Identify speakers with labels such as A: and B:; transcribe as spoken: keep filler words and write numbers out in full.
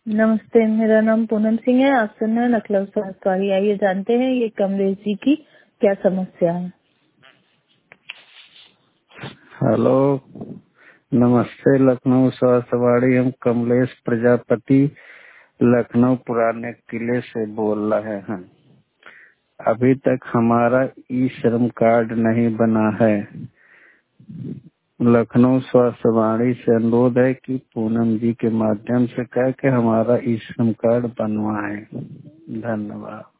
A: नमस्ते, मेरा नाम पूनम सिंह है। आप सुन रहे हैं लखनऊ स्वास्थ्यवाड़ी। आइए जानते हैं ये कमलेश जी की क्या समस्या है।
B: हेलो, नमस्ते। लखनऊ स्वास्थ्यवाड़ी, हम कमलेश प्रजापति लखनऊ पुराने किले से बोल रहे हैं। अभी तक हमारा ई श्रम कार्ड नहीं बना है। लखनऊ स्वास्थ्यवाड़ी से अनुरोध है कि पूनम जी के माध्यम से कह के हमारा ई श्रम कार्ड बनवाएं। धन्यवाद।